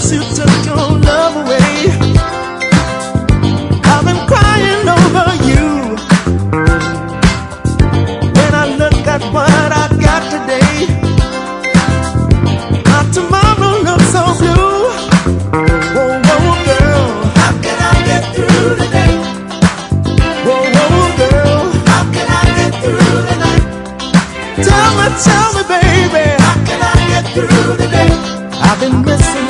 since you took your love away. I've been crying over you. When I look at what I got today, my tomorrow looks so blue. Whoa, whoa, girl, how can I get through the day? Whoa, whoa, girl, how can I get through the night? Tell me, baby, how can I get through the day? I've been missing